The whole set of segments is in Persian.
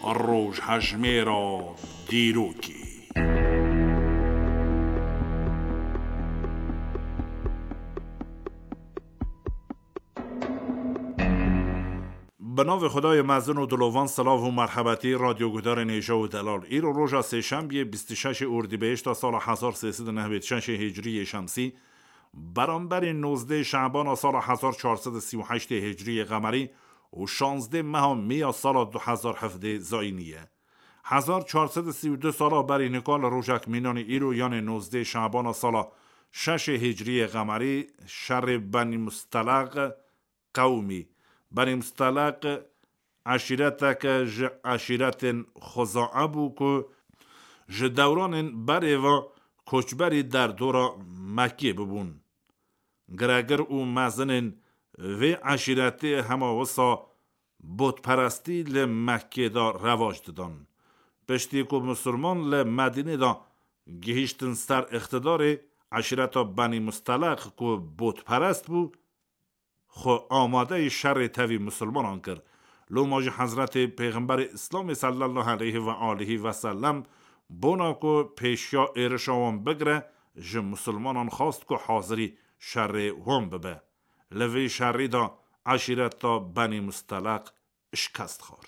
روش هجمه را دیروکی. به نام خدای مزن و دلوان، سلام و مرحبتی رادیو گودار نیژه و دلال. ایرو روژا سه‌شنبه 26 اردیبهشت سال 1396 هجری شمسی برابر 19 شعبان سال 1438 هجری قمری و 16 ماه می سال 2017 زاینیه. 1432 سال برای نکال روژک مینان ایرو یعنی 19 شعبان سال 6 هجری قمری شر بنی مستلق قومی بنی مستلق عشیرتک عشیرت خزاعه بو که دوران بری و کچبری در دورا مکه ببون. گرگر او مزنن و عشیرتی همه وسا بود پرستی لمکه دا رواج دادن. پشتی که مسلمان لمدینه دا گهیشتن سر اقتدار عشیرت بنی مستلق که بود پرست بو خو آماده شر توی مسلمان کرد. لوماج حضرت پیغمبر اسلام صلی الله علیه و آله و سلم بونا که پیشیا ایرشاوان بگره جه مسلمانان خواست که حاضری شر هم ببه. لوی شری دا عشیرت دا بنی مستلق شکست خور.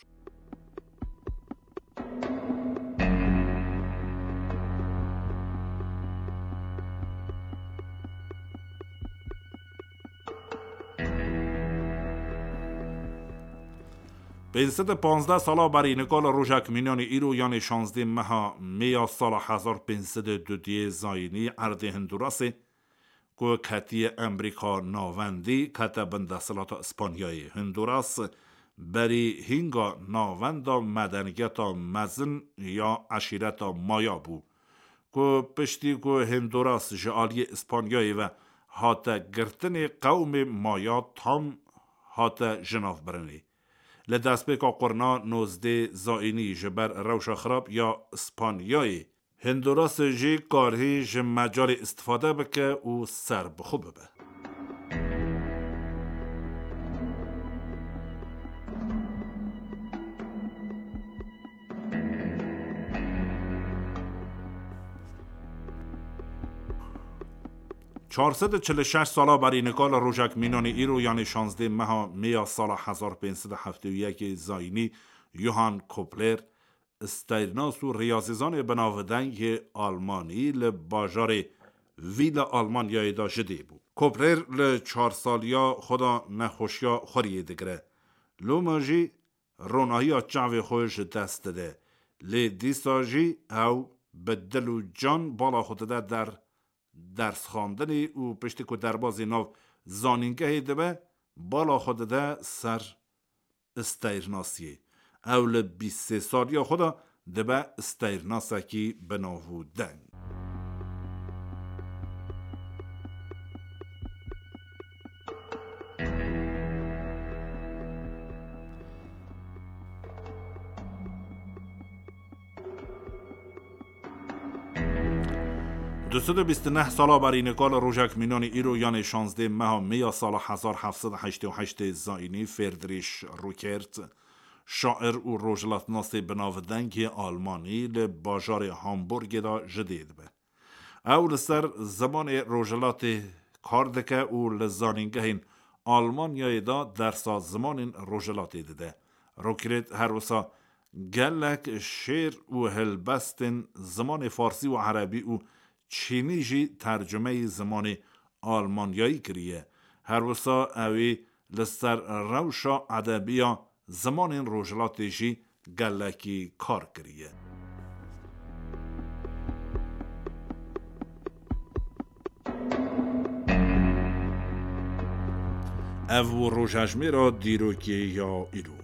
به 15 ساله برای نکال روژک مینان ایرو یعنی 16 ماه می سال 1502 زاینی ارد هندوراسه که کتی امریکا ناوندی کت بندسلات اسپانیایی هندوراس بری هنگا ناوندا مدنیت مزن یا عشیرت مایا بو که پشتی که هندوراس جعالی اسپانیایی و هات گرتن قوم مایا تام هات جناف برنی. لدست بکا قرنا 19 زاینی جبر روش خراب یا اسپانیایی هندوراس جی کارهی جم مجال استفاده بکه و سر بخوب به. 446 ساله برای نکال روژک مینان ایرو یعنی 16 ماه می سال 1571 زاینی یوهان کوپلر استیرناس و ریاضیزان بناودنگ آلمانی لباجار ویل آلمانیای دا جده بود. کوپلر ل4 سالیا خدا نخوشیا خوریه دگره. لوماجی رونایی چاوی خوش دست ده. لی دیساجی او بدل و جان بالا خود ده در درس خواندنی و پشتی که دربازی ناو زانینگه دبه بالا خود ده سر استیرناسیه. اول 23 سالیا خدا دبه استیرناسکی بناوو دنگ. دوستو 29 ساله برای نکال روژک مینان ایرو یعنی 16 ماه می سال 1788 زاینی فردریش روکرت شاعر و روژلاتناس بناودنگ آلمانی لباجار هامبورگ دا جدید به. او لسر زمان روژلات کاردکه و لزانینگه این آلمانیای دا در سازمان روژلات دیده. روکرت هر وسا گلک شعر و هلبستن زمان فارسی و عربی و چینی جی ترجمه زمان آلمانیایی کریه. هر وسا اوی لسر روشا ادبیا زمان این روژلات جی گلکی کار کریه. او روژجمه را دیروکی یا ایرو.